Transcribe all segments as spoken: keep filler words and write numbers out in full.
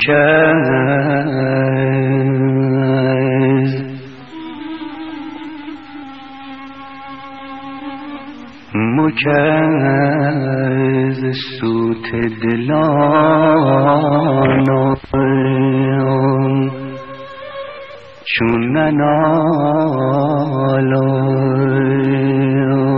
مکز مکز سوت دلانم چون ننالم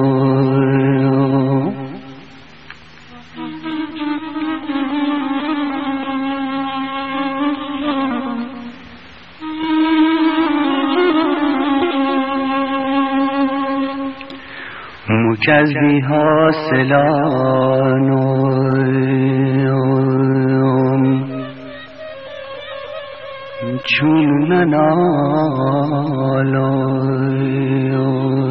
مکز بی حاصلانم چون ننالم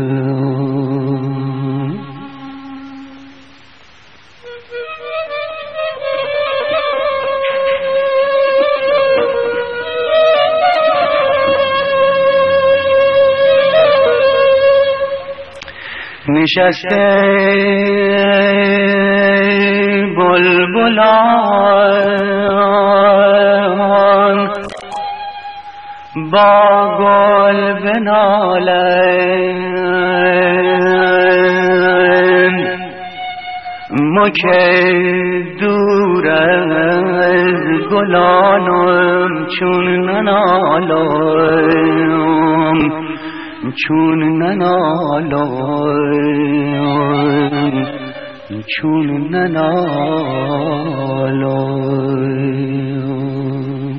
نشسته بلبلان با گل بنالند ما که دور از گلانم چون ننالم چون ننالم چون ننالم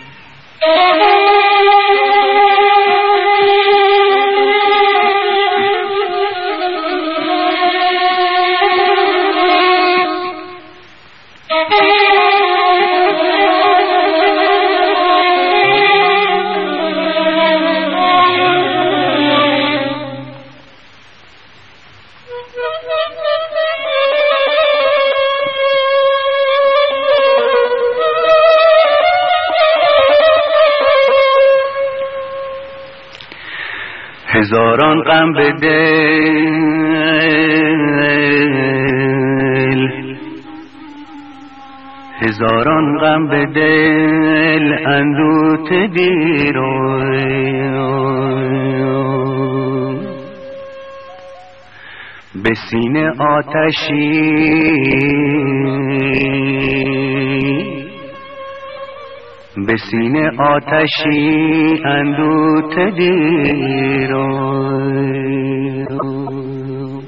هزاران غم به دل هزاران غم به دل اندوه دیرم به سینه آتشی به سینه آتشی اندوه دیرم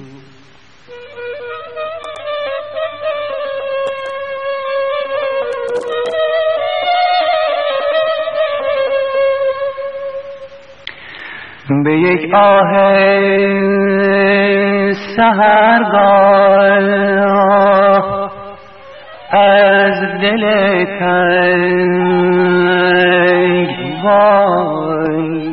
به یک آه سحرگاه از دل تنگ وای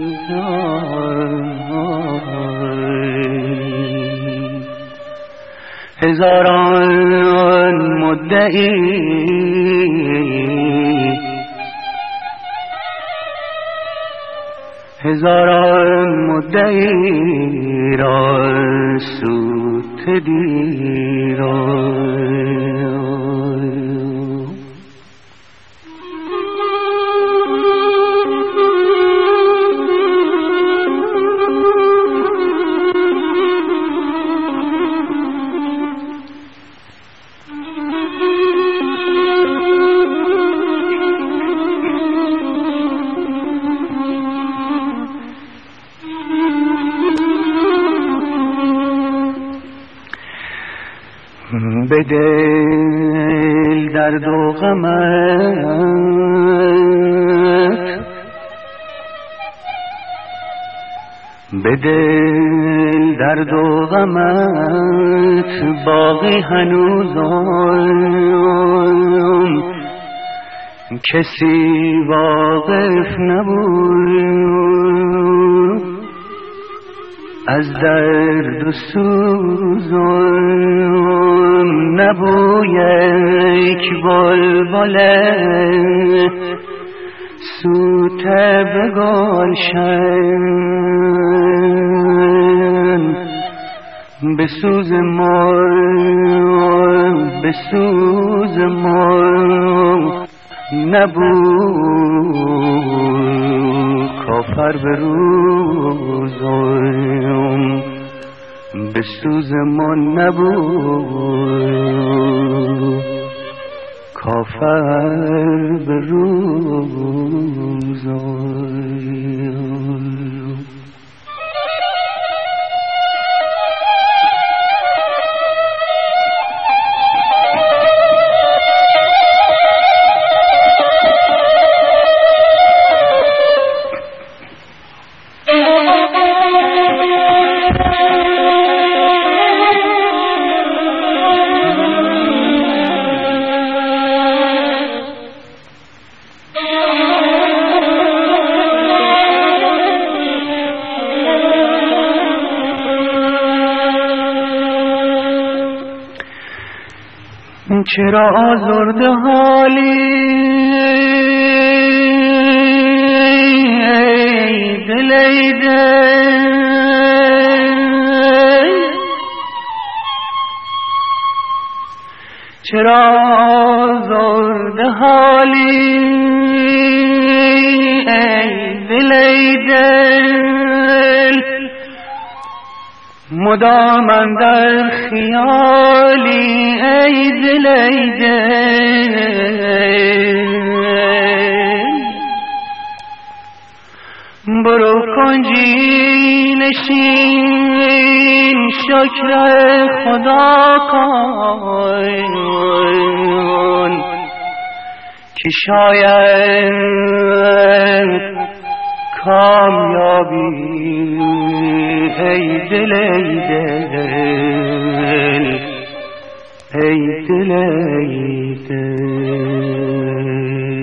هزاران مدعی هزاران مدعی را سوت دیرم به دل درد و غمت به دل درد و غمت باقی هنوزم کسی واقف نبود از درد و سوزم نبود یک بلبل سوته به گلشن به سوز ما به سوز ما نبود کافر به روزم به سوز ما نبود کافر به روزم. چرا آزرده حالی ای دل ای دل، چرا آزرده حالی ای دل ای دل، مدام اندر خیالی ای دل ای دل. برو کنجی نشین شکر خدا کن که شاید کامیابی ای دل ای دل، ای دل ای دل.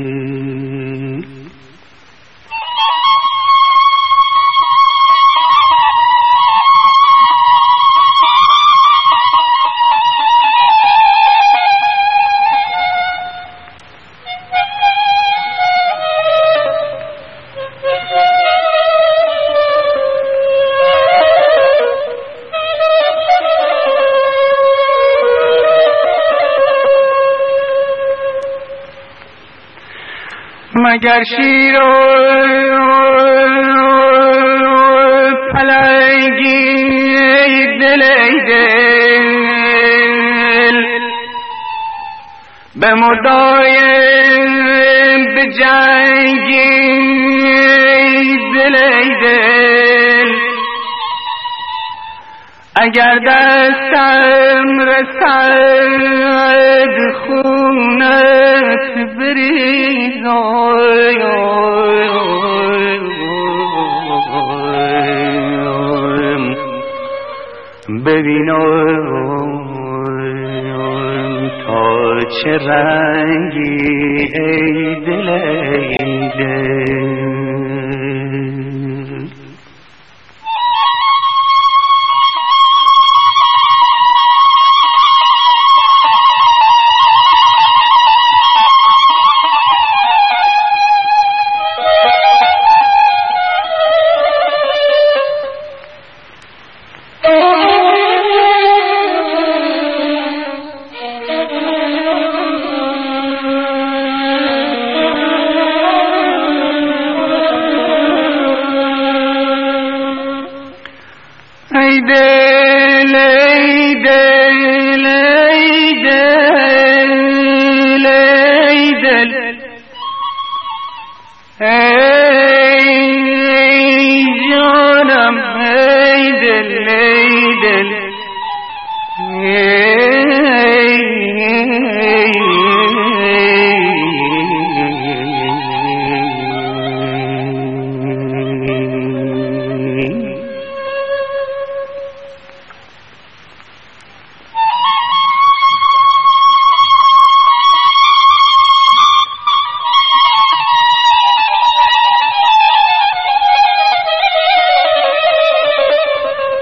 مگر شیر و پلنگی ای دل ای دل، به مدایم به جنگی ای دل ای دل. اگر دستم رسد خونت بریزم ببینم تا چه رنگی ای دل ای دل.